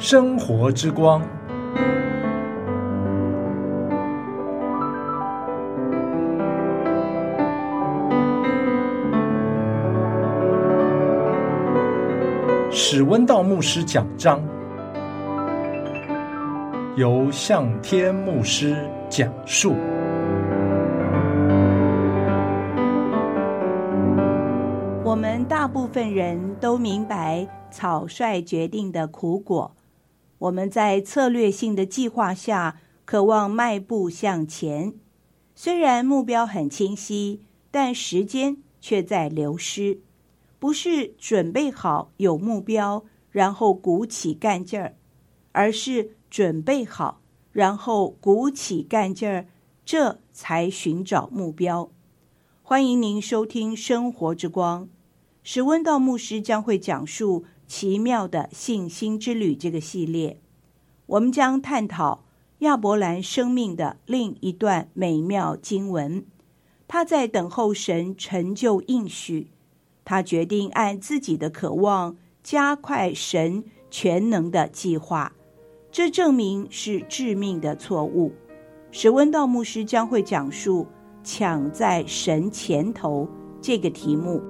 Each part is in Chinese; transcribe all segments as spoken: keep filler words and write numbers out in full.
生活之光。史温道牧师讲章，由向天牧师讲述。 我们大部分人都明白草率决定的苦果，我们在策略性的计划下渴望迈步向前，虽然目标很清晰，但时间却在流失。不是准备好有目标然后鼓起干劲儿，而是准备好然后鼓起干劲儿，这才寻找目标。欢迎您收听生活之光，史温道牧师将会讲述奇妙的信心之旅这个系列，我们将探讨亚伯兰生命的另一段美妙经文。他在等候神成就应许，他决定按自己的渴望加快神全能的计划，这证明是致命的错误。史温道牧师将会讲述抢在神前头这个题目。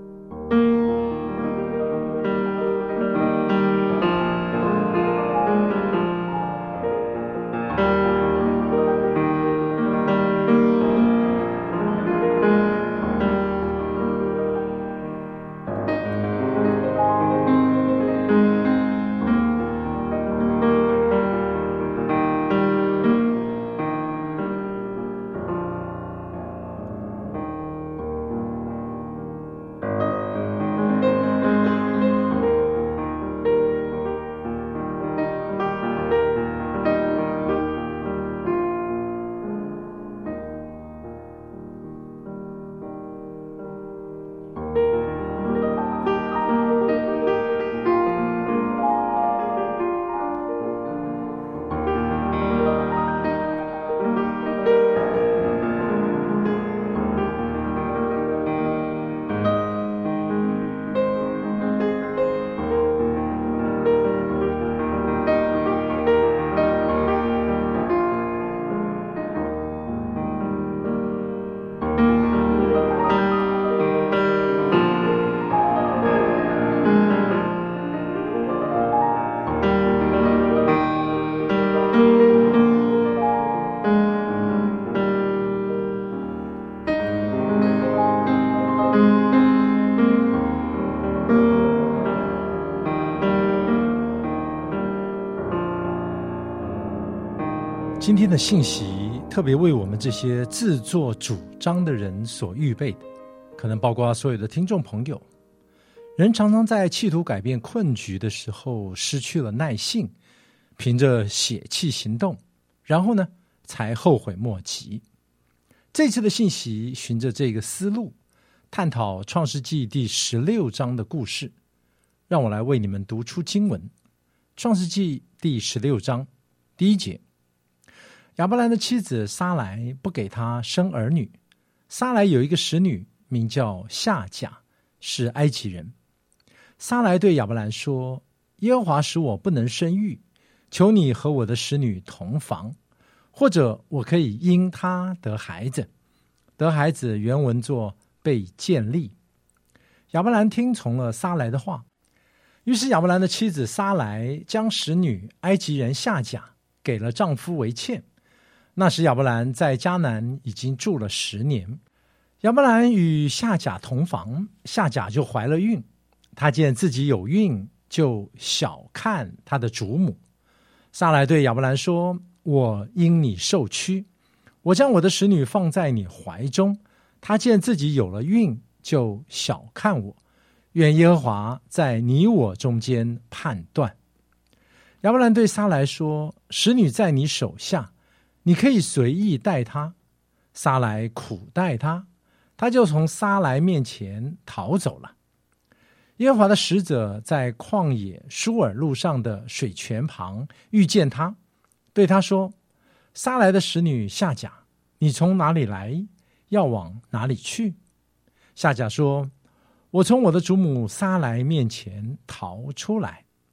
今天的信息特别为我们这些自作主张的人所预备的，可能包括所有的听众朋友。人常常在企图改变困局的时候失去了耐性，凭着血气行动，然后呢才后悔莫及。这次的信息循着这个思路，探讨创世纪第十六章的故事。让我来为你们读出经文。创世纪第十六章第一节，亚伯兰的妻子撒莱不给他生儿女。撒莱有一个使女名叫夏甲，是埃及人。撒莱对亚伯兰说，耶和华使我不能生育，求你和我的使女同房，或者我可以因她得孩子。得孩子原文作被建立。亚伯兰听从了撒莱的话，于是亚伯兰的妻子撒莱将使女埃及人夏甲给了丈夫为妾。那时亚伯兰在迦南已经住了十年。亚伯兰与夏甲同房，夏甲就怀了孕。他见自己有孕，就小看他的主母。撒莱对亚伯兰说，我因你受屈，我将我的使女放在你怀中。他见自己有了孕，就小看我。愿耶和华在你我中间判断。亚伯兰对撒莱说，使女在你手下，你可以随意待她。撒莱苦待她，他就从撒莱面前逃走了。耶和华的使者在旷野舒尔路上的水泉旁遇见他，对他说，撒莱的使女夏甲，你从哪里来，要往哪里去？夏甲说，我从我的主母撒莱面前逃出来。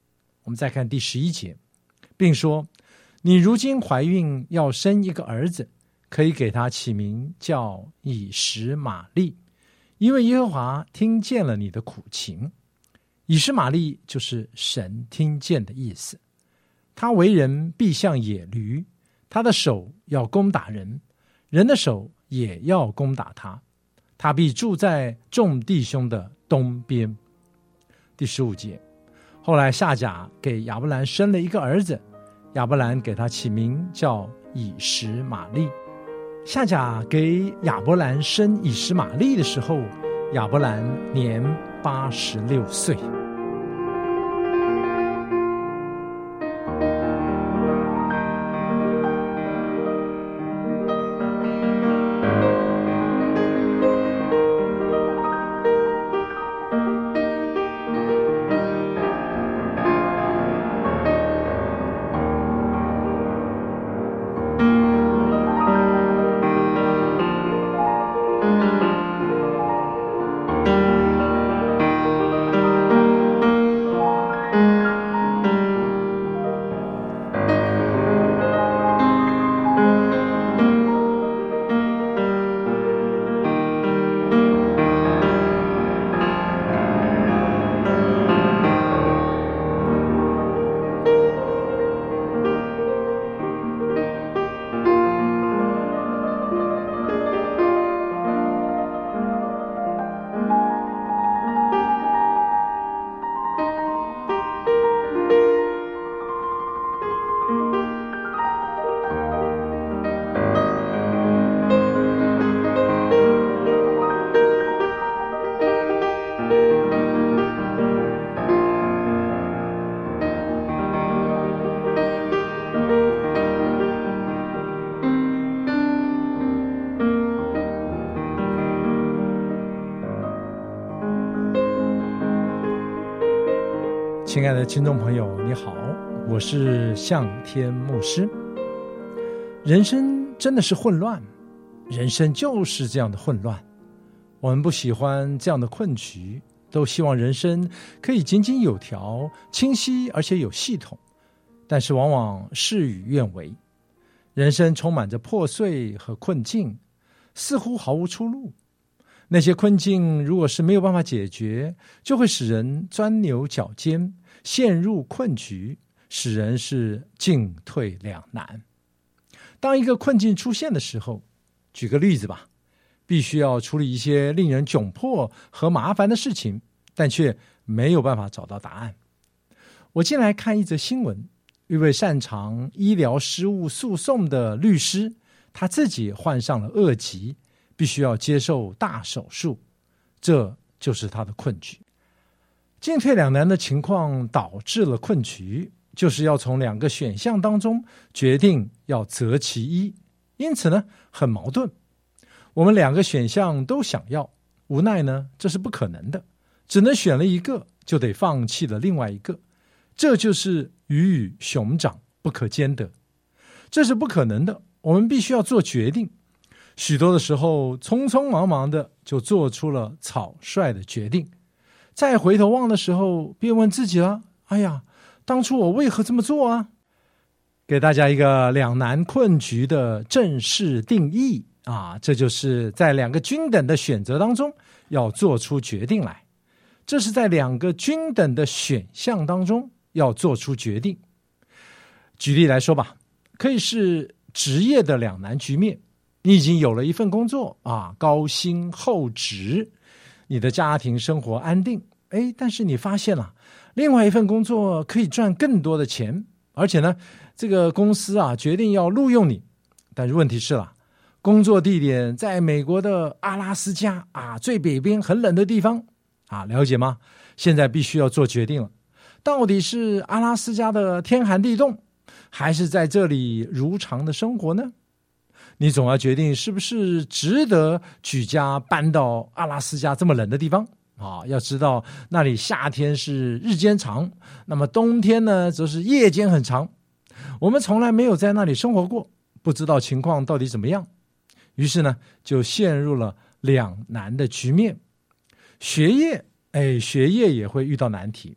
我们再看第十一节，并说：你如今怀孕要生一个儿子，可以给他起名叫以实玛利，因为耶和华听见了你的苦情。以实玛利就是神听见的意思。他为人必像野驴，他的手要攻打人，人的手也要攻打他。他必住在众弟兄的东边。第十五节，后来夏甲给亚伯兰生了一个儿子，亚伯兰给他起名叫以实玛利。夏甲给亚伯兰生以实玛利的时候，亚伯兰年八十六岁。亲爱的听众朋友，你好，我是向天牧师。人生真的是混乱，人生就是这样的混乱。我们不喜欢这样的困局，都希望人生可以井井有条、清晰而且有系统，但是往往事与愿违。人生充满着破碎和困境，似乎毫无出路。那些困境如果是没有办法解决，就会使人钻牛角尖，陷入困局，使人是进退两难。当一个困境出现的时候，举个例子吧，必须要处理一些令人窘迫和麻烦的事情，但却没有办法找到答案。我进来看一则新闻，一位擅长医疗失误诉讼的律师，他自己患上了恶疾，必须要接受大手术，这就是他的困局。进退两难的情况导致了困局，就是要从两个选项当中决定要择其一，因此呢，很矛盾。我们两个选项都想要，无奈呢，这是不可能的，只能选了一个，就得放弃了另外一个，这就是鱼与熊掌不可兼得，这是不可能的，我们必须要做决定。许多的时候，匆匆忙忙的就做出了草率的决定，再回头望的时候，便问自己了：哎呀，当初我为何这么做啊？给大家一个两难困局的正式定义啊，这就是在两个均等的选择当中要做出决定来。这是在两个均等的选项当中要做出决定。举例来说吧，可以是职业的两难局面。你已经有了一份工作啊，高薪厚职，你的家庭生活安定，哎，但是你发现了另外一份工作可以赚更多的钱，而且呢，这个公司啊决定要录用你，但是问题是了，工作地点在美国的阿拉斯加啊，最北边很冷的地方啊，了解吗？现在必须要做决定了，到底是阿拉斯加的天寒地冻，还是在这里如常的生活呢？你总要决定是不是值得举家搬到阿拉斯加这么冷的地方啊？要知道那里夏天是日间长，那么冬天呢则是夜间很长。我们从来没有在那里生活过，不知道情况到底怎么样，于是呢就陷入了两难的局面。学业，哎，学业也会遇到难题。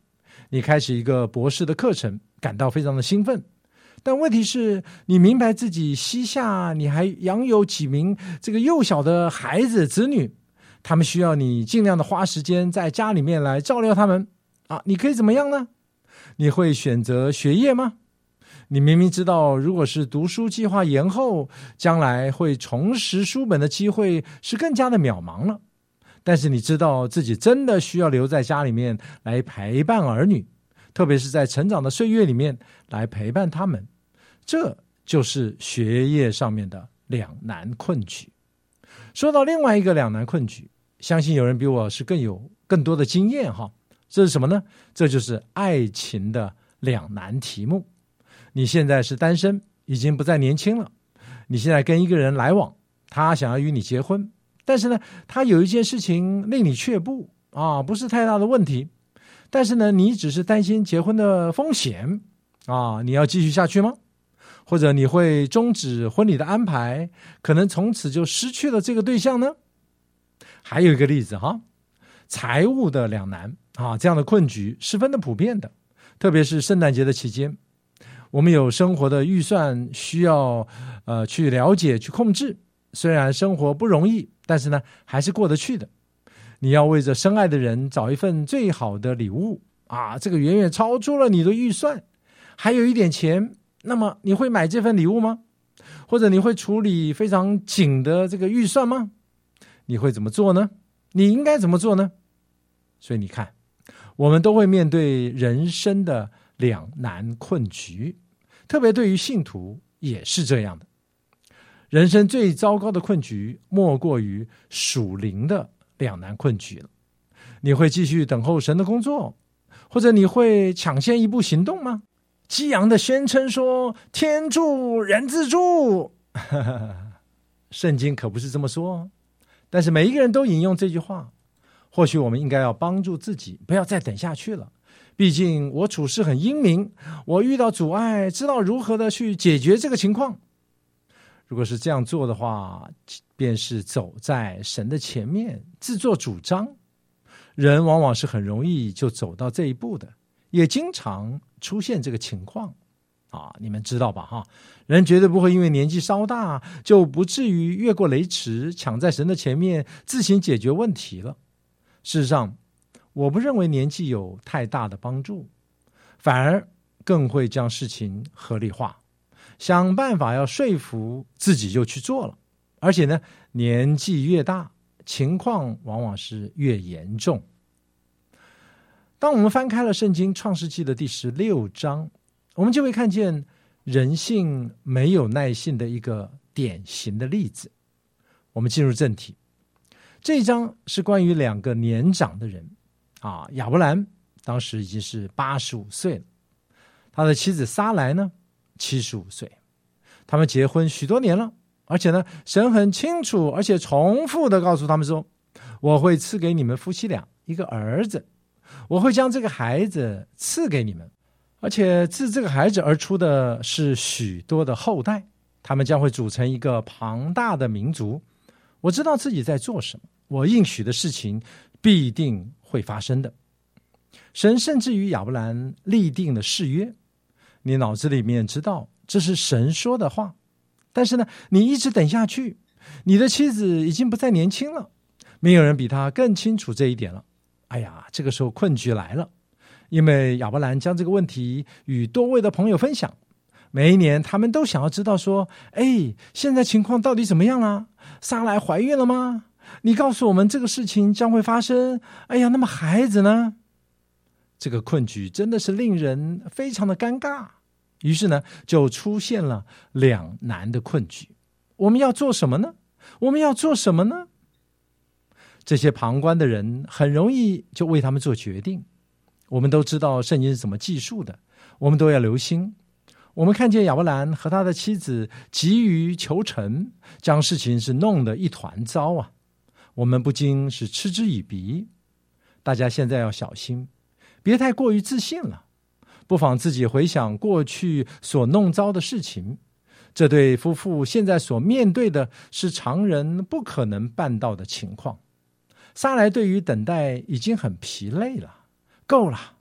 你开始一个博士的课程，感到非常的兴奋。但问题是，你明白自己膝下你还养有几名这个幼小的孩子子女，他们需要你尽量的花时间在家里面来照料他们啊！你可以怎么样呢？你会选择学业吗？你明明知道，如果是读书计划延后，将来会重拾书本的机会是更加的渺茫了。但是你知道自己真的需要留在家里面来陪伴儿女，特别是在成长的岁月里面来陪伴他们。这就是学业上面的两难困局。说到另外一个两难困局，相信有人比我是更有更多的经验哈。这是什么呢？这就是爱情的两难题目。你现在是单身，已经不再年轻了，你现在跟一个人来往，他想要与你结婚，但是呢，他有一件事情令你却步啊，不是太大的问题，但是呢，你只是担心结婚的风险啊，你要继续下去吗？或者你会终止婚礼的安排，可能从此就失去了这个对象呢？还有一个例子哈，财务的两难啊，这样的困局十分的普遍的，特别是圣诞节的期间，我们有生活的预算需要呃去了解去控制，虽然生活不容易，但是呢还是过得去的。你要为着深爱的人找一份最好的礼物啊，这个远远超出了你的预算，还有一点钱，那么你会买这份礼物吗？或者你会处理非常紧的这个预算吗？你会怎么做呢？你应该怎么做呢？所以你看，我们都会面对人生的两难困局，特别对于信徒也是这样的。人生最糟糕的困局莫过于属灵的两难困局了。你会继续等候神的工作，或者你会抢先一步行动吗？激昂的宣称说天助人自助圣经可不是这么说，但是每一个人都引用这句话。或许我们应该要帮助自己，不要再等下去了。毕竟我处事很英明，我遇到阻碍，知道如何的去解决这个情况。如果是这样做的话，便是走在神的前面，自作主张。人往往是很容易就走到这一步的，也经常出现这个情况啊，你们知道吧哈？人绝对不会因为年纪稍大，就不至于越过雷池，抢在神的前面，自行解决问题了。事实上，我不认为年纪有太大的帮助，反而更会将事情合理化，想办法要说服自己就去做了。而且呢，年纪越大，情况往往是越严重。当我们翻开了圣经创世纪的第十六章，我们就会看见人性没有耐性的一个典型的例子。我们进入正题，这一章是关于两个年长的人啊，亚伯兰当时已经是八十五岁了，他的妻子撒莱呢七十五岁，他们结婚许多年了，而且呢，神很清楚而且重复的告诉他们说，我会赐给你们夫妻俩一个儿子，我会将这个孩子赐给你们，而且自这个孩子而出的是许多的后代，他们将会组成一个庞大的民族。我知道自己在做什么，我应许的事情必定会发生的。神甚至于亚伯兰立定了誓约，你脑子里面知道这是神说的话，但是呢，你一直等下去，你的妻子已经不再年轻了，没有人比他更清楚这一点了。哎呀，这个时候困局来了，因为亚伯兰将这个问题与多位的朋友分享，每一年他们都想要知道说，哎，现在情况到底怎么样啦？撒莱怀孕了吗？你告诉我们这个事情将会发生，哎呀，那么孩子呢？这个困局真的是令人非常的尴尬，于是呢，就出现了两难的困局。我们要做什么呢？我们要做什么呢？这些旁观的人很容易就为他们做决定。我们都知道圣经是怎么记述的，我们都要留心。我们看见亚伯兰和他的妻子急于求成，将事情是弄得一团糟啊，我们不禁是嗤之以鼻。大家现在要小心，别太过于自信了，不妨自己回想过去所弄糟的事情。这对夫妇现在所面对的是常人不可能办到的情况。撒莱对于等待已经很疲累了，够了，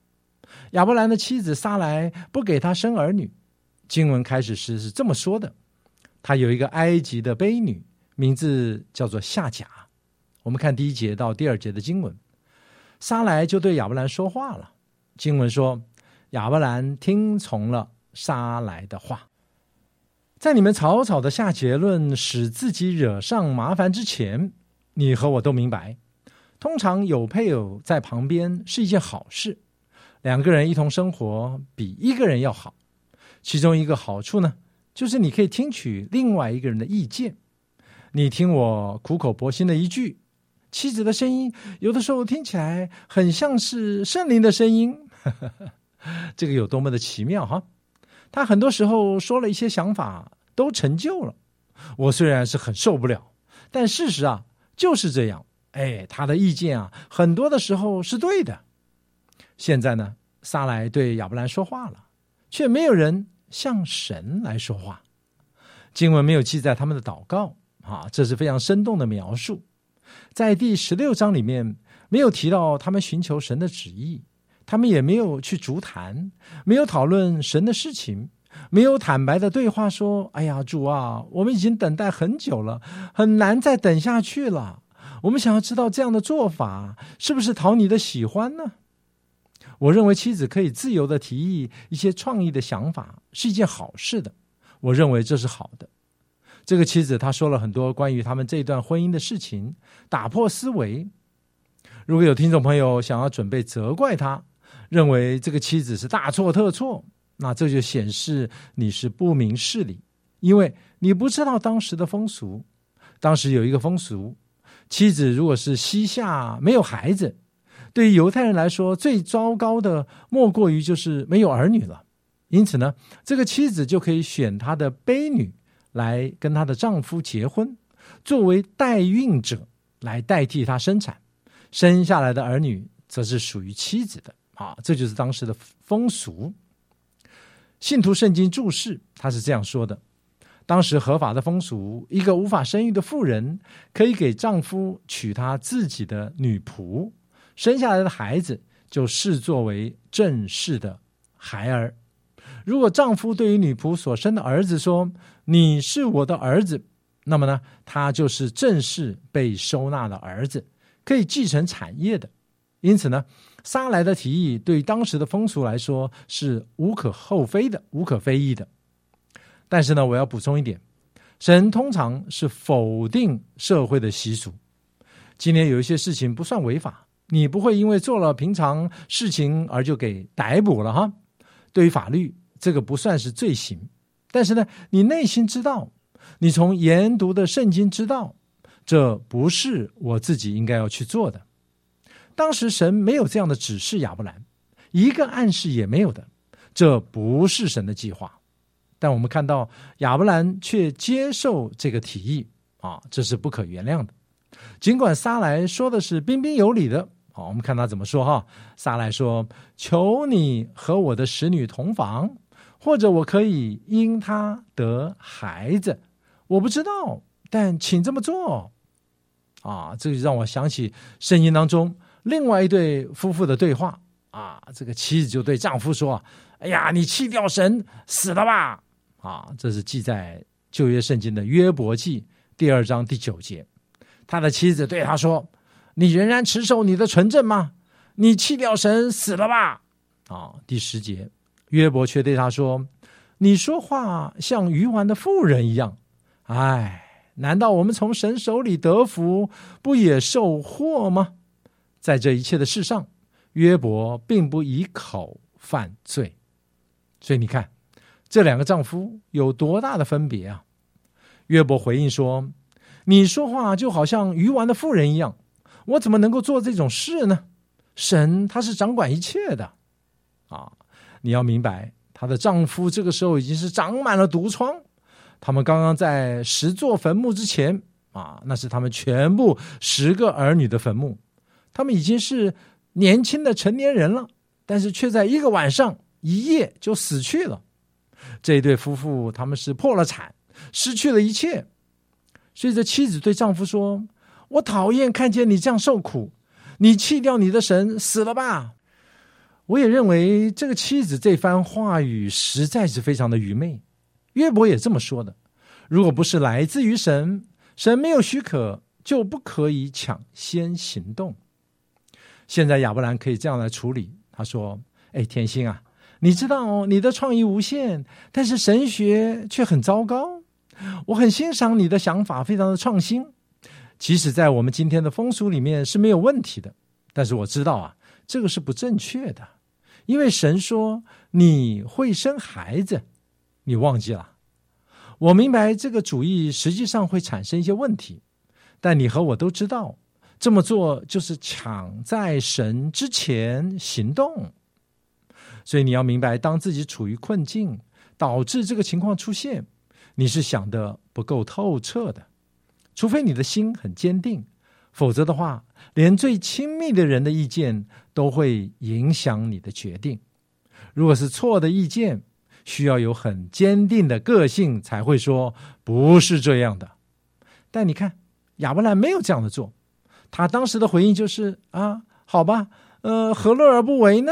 亚伯兰的妻子撒来不给他生儿女。经文开始时是这么说的，他有一个埃及的婢女，名字叫做夏甲。我们看第一节到第二节的经文，撒来就对亚伯兰说话了。经文说，亚伯兰听从了撒来的话。在你们草草的下结论，使自己惹上麻烦之前，你和我都明白，通常有配偶在旁边是一件好事，两个人一同生活比一个人要好。其中一个好处呢，就是你可以听取另外一个人的意见。你听我苦口婆心的一句，妻子的声音有的时候听起来很像是圣灵的声音，这个有多么的奇妙哈！他很多时候说了一些想法都成就了，我虽然是很受不了，但事实啊就是这样。哎，他的意见啊很多的时候是对的。现在呢，撒来对亚伯兰说话了，却没有人向神来说话。经文没有记载他们的祷告啊，这是非常生动的描述。在第十六章里面没有提到他们寻求神的旨意，他们也没有去逐谈，没有讨论神的事情，没有坦白的对话说，哎呀主啊，我们已经等待很久了，很难再等下去了，我们想要知道这样的做法是不是讨你的喜欢呢？我认为妻子可以自由的提议一些创意的想法是一件好事的，我认为这是好的。这个妻子她说了很多关于他们这段婚姻的事情，打破思维。如果有听众朋友想要准备责怪他，认为这个妻子是大错特错，那这就显示你是不明事理，因为你不知道当时的风俗。当时有一个风俗，妻子如果是膝下没有孩子，对于犹太人来说最糟糕的莫过于就是没有儿女了。因此呢，这个妻子就可以选她的婢女来跟她的丈夫结婚，作为代孕者来代替她生产，生下来的儿女则是属于妻子的啊，这就是当时的风俗。信徒圣经注释他是这样说的，当时合法的风俗，一个无法生育的妇人可以给丈夫娶她自己的女仆，生下来的孩子就视作为正式的孩儿。如果丈夫对于女仆所生的儿子说，你是我的儿子，那么呢，他就是正式被收纳的儿子，可以继承产业的。因此呢，撒来的提议对当时的风俗来说是无可厚非的，无可非议的。但是呢，我要补充一点，神通常是否定社会的习俗。今天有一些事情不算违法，你不会因为做了平常事情而就给逮捕了哈。对于法律，这个不算是罪行，但是呢，你内心知道，你从研读的圣经知道，这不是我自己应该要去做的。当时神没有这样的指示亚伯兰，一个暗示也没有的，这不是神的计划。但我们看到亚伯兰却接受这个提议啊，这是不可原谅的。尽管撒来说的是彬彬有礼的，好，我们看他怎么说哈。撒来说，求你和我的使女同房，或者我可以因她得孩子，我不知道，但请这么做啊。这个让我想起圣经当中另外一对夫妇的对话啊。这个妻子就对丈夫说，哎呀，你弃掉神死了吧啊。这是记在旧约圣经的约伯记第二章第九节。他的妻子对他说，你仍然持守你的纯正吗？你弃掉神死了吧啊。第十节，约伯却对他说，你说话像愚顽的妇人一样，哎，难道我们从神手里得福，不也受祸吗？在这一切的事上，约伯并不以口犯罪。所以你看，这两个丈夫有多大的分别啊。约伯回应说，你说话就好像愚顽的妇人一样，我怎么能够做这种事呢？神他是掌管一切的啊！你要明白，她的丈夫这个时候已经是长满了毒疮，他们刚刚在十座坟墓之前啊，那是他们全部十个儿女的坟墓，他们已经是年轻的成年人了，但是却在一个晚上一夜就死去了。这一对夫妇他们是破了产，失去了一切。所以这妻子对丈夫说，我讨厌看见你这样受苦，你弃掉你的神死了吧。 我也认为这个妻子这番话语实在是非常的愚昧。约伯也这么说的，如果不是来自于神，神没有许可，就不可以抢先行动。现在亚伯兰可以这样来处理，他说，哎，甜心啊，你知道你的创意无限，但是神学却很糟糕。我很欣赏你的想法，非常的创新，即使在我们今天的风俗里面是没有问题的，但是我知道啊，这个是不正确的，因为神说你会生孩子，你忘记了。我明白这个主意实际上会产生一些问题，但你和我都知道，这么做就是抢在神之前行动。所以你要明白，当自己处于困境，导致这个情况出现，你是想得不够透彻的。除非你的心很坚定，否则的话，连最亲密的人的意见都会影响你的决定。如果是错的意见，需要有很坚定的个性才会说不是这样的。但你看，亚伯兰没有这样的做，他当时的回应就是啊，好吧，呃，何乐而不为呢？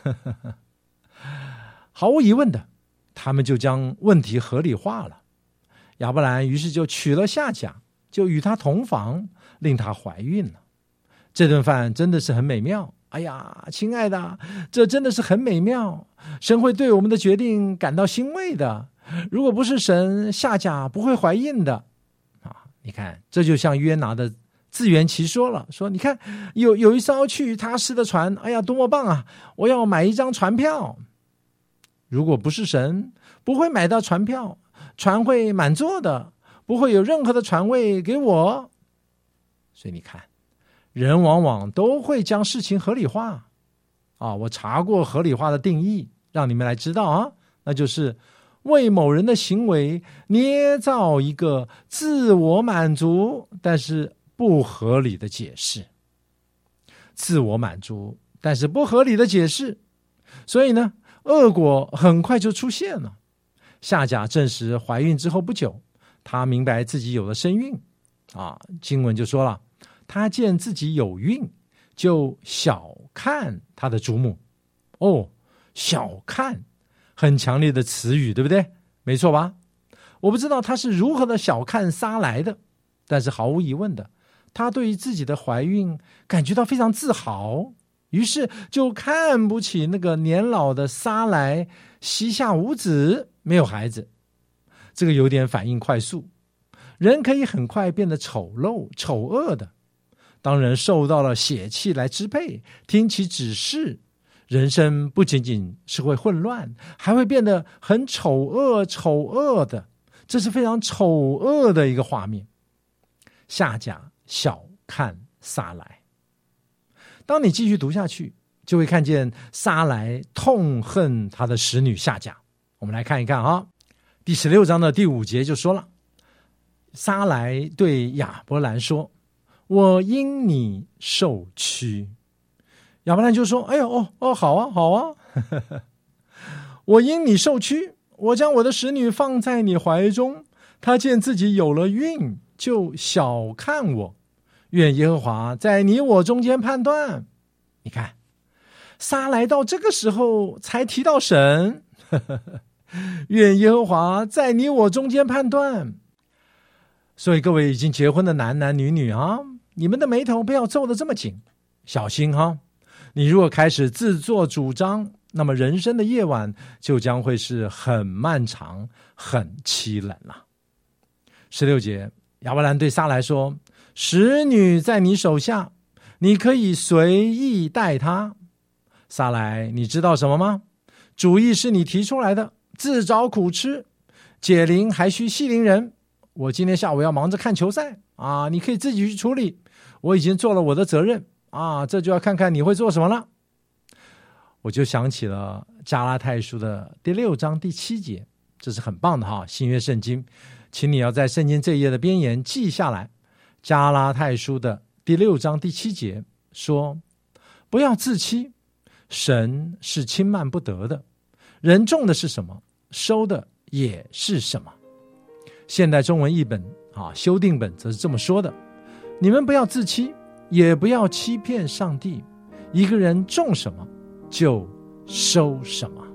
毫无疑问的，他们就将问题合理化了。亚伯兰于是就娶了夏甲，就与她同房，令她怀孕了。这顿饭真的是很美妙。哎呀，亲爱的，这真的是很美妙。神会对我们的决定感到欣慰的。如果不是神，夏甲不会怀孕的。啊，你看，这就像约拿的自圆其说了，说你看，有有一艘去他施的船，哎呀，多么棒啊！我要买一张船票。如果不是神，不会买到船票，船会满座的，不会有任何的船位给我。所以你看，人往往都会将事情合理化啊！我查过合理化的定义，让你们来知道啊，那就是为某人的行为捏造一个自我满足但是不合理的解释。自我满足但是不合理的解释，所以呢，恶果很快就出现了。夏甲证实怀孕之后不久，她明白自己有了身孕啊，经文就说了，她见自己有孕，就小看她的主母。哦，小看，很强烈的词语，对不对？没错吧？我不知道她是如何的小看撒来的，但是毫无疑问的，她对于自己的怀孕感觉到非常自豪，于是就看不起那个年老的撒来，膝下无子，没有孩子。这个有点反应快速，人可以很快变得丑陋丑恶的。当人受到了血气来支配，听其指示，人生不仅仅是会混乱，还会变得很丑恶丑恶的。这是非常丑恶的一个画面。夏甲小看撒来。当你继续读下去，就会看见撒来痛恨他的使女夏甲。我们来看一看啊，第十六章的第五节就说了，撒来对亚伯兰说，我因你受屈。亚伯兰就说，哎呦，哦哦，好啊好啊我因你受屈，我将我的使女放在你怀中，她见自己有了孕，就小看我，愿耶和华在你我中间判断。你看，撒来到这个时候才提到神愿耶和华在你我中间判断。所以各位已经结婚的男男女女啊，你们的眉头不要皱得这么紧，小心哈！你如果开始自作主张，那么人生的夜晚就将会是很漫长很凄冷了。十六节，亚伯兰对撒来说，使女在你手下，你可以随意待她。撒来，你知道什么吗？主意是你提出来的，自找苦吃，解铃还须系铃人。我今天下午要忙着看球赛啊，你可以自己去处理，我已经做了我的责任啊，这就要看看你会做什么了。我就想起了加拉太书的第六章第七节，这是很棒的哈，新约圣经，请你要在圣经这一页的边沿记下来。加拉太书的第六章第七节说，不要自欺，神是轻慢不得的，人种的是什么，收的也是什么。现代中文译本啊，修订本则是这么说的，你们不要自欺，也不要欺骗上帝，一个人种什么就收什么？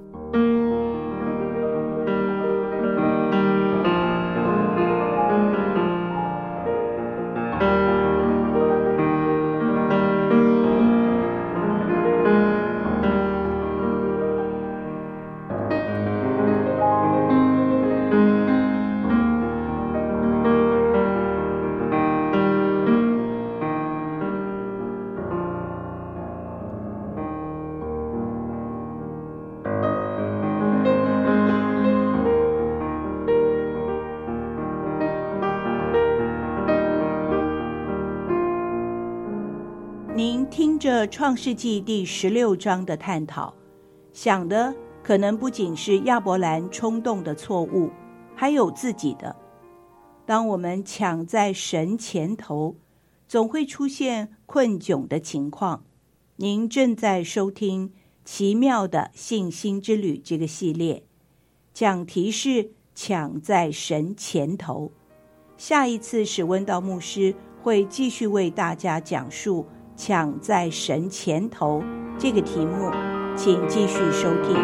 您听着创世纪第十六章的探讨，想的可能不仅是亚伯兰冲动的错误，还有自己的。当我们抢在神前头，总会出现困窘的情况。您正在收听《奇妙的信心之旅》这个系列，讲题是抢在神前头。下一次史温道牧师会继续为大家讲述抢在神前头这个题目，请继续收听。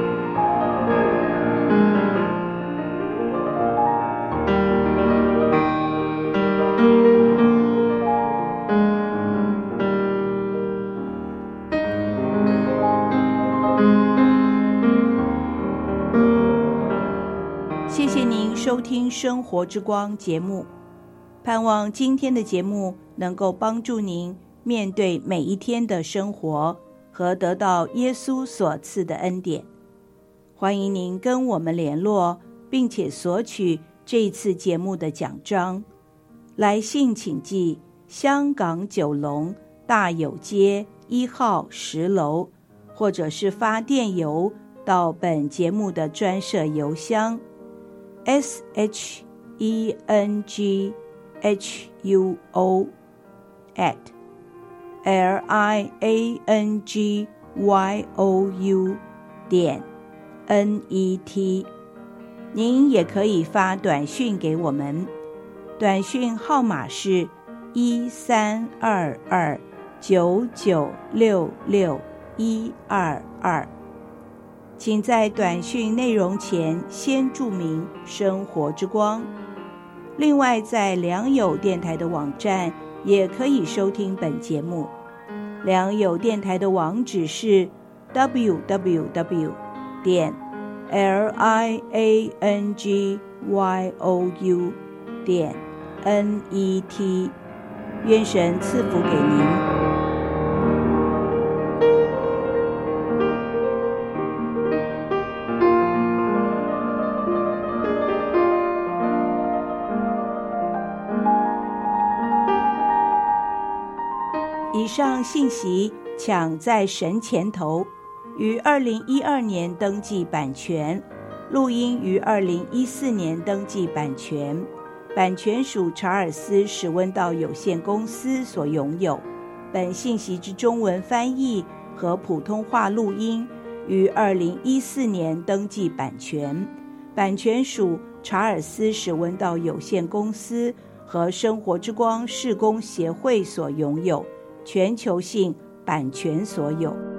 谢谢您收听生活之光节目，盼望今天的节目能够帮助您面对每一天的生活和得到耶稣所赐的恩典。欢迎您跟我们联络，并且索取这一次节目的奖章。来信请寄香港九龙大有街一号十楼，或者是发电邮到本节目的专设邮箱 S H E N G H U O at L I A N G Y O U 点 N E T。 您也可以发短讯给我们，短讯号码是一三二二九九六六一二二，请在短讯内容前先注明生活之光。另外，在良友电台的网站也可以收听本节目。良友电台的网址是 double-u double-u double-u 点 L I A N G Y O U 点 N E T。 愿神赐福给您。以上信息抢在神前头，于二零一二年登记版权，录音于二零一四年登记版权，版权属查尔斯史温道有限公司所拥有。本信息之中文翻译和普通话录音于二零一四年登记版权，版权属查尔斯史温道有限公司和生活之光事工协会所拥有，全球性版权所有。